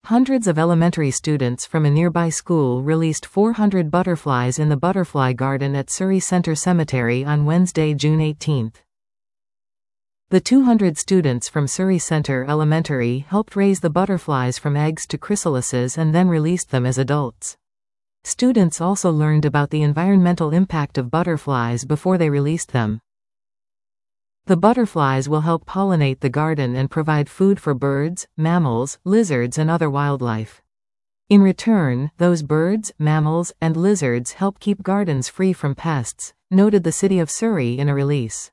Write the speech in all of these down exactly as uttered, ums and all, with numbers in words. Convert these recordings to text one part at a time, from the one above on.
Hundreds of elementary students from a nearby school released four hundred butterflies in the butterfly garden at Surrey Center Cemetery on Wednesday, June eighteenth. The two hundred students from Surrey Center Elementary helped raise the butterflies from eggs to chrysalises and then released them as adults. Students also learned about the environmental impact of butterflies before they released them. The butterflies will help pollinate the garden and provide food for birds, mammals, lizards and other wildlife. In return, those birds, mammals, and lizards help keep gardens free from pests, noted the City of Surrey in a release.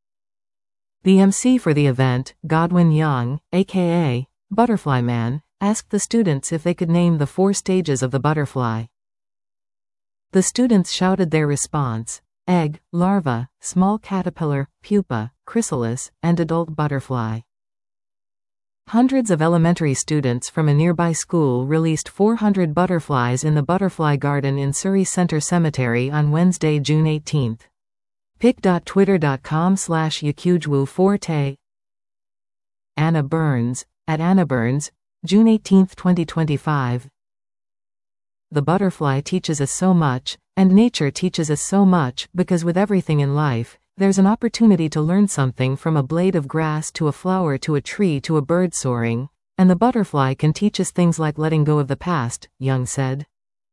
The M C for the event, Godwin Young, aka Butterfly Man, asked the students if they could name the four stages of the butterfly. The students shouted their response: egg, larva, small caterpillar, pupa, chrysalis, and adult butterfly. Hundreds of elementary students from a nearby school released four hundred butterflies in the butterfly garden in Surrey Center Cemetery on Wednesday, June eighteenth. pic dot twitter dot com slash yakujwu forte. Anna Burns, at Anna Burns, June eighteenth twenty twenty-five. The butterfly teaches us so much, and nature teaches us so much, because with everything in life, there's an opportunity to learn something, from a blade of grass to a flower to a tree to a bird soaring, and the butterfly can teach us things like letting go of the past, Young said.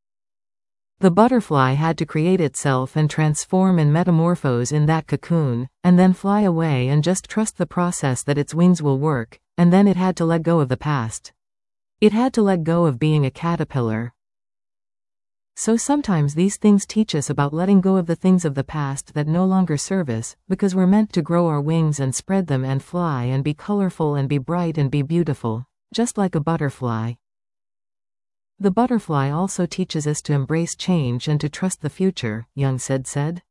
The butterfly had to create itself and transform and metamorphose in that cocoon, and then fly away and just trust the process that its wings will work, and then it had to let go of the past. It had to let go of being a caterpillar. So sometimes these things teach us about letting go of the things of the past that no longer serve us, because we're meant to grow our wings and spread them and fly and be colorful and be bright and be beautiful, just like a butterfly. The butterfly also teaches us to embrace change and to trust the future, Young said said.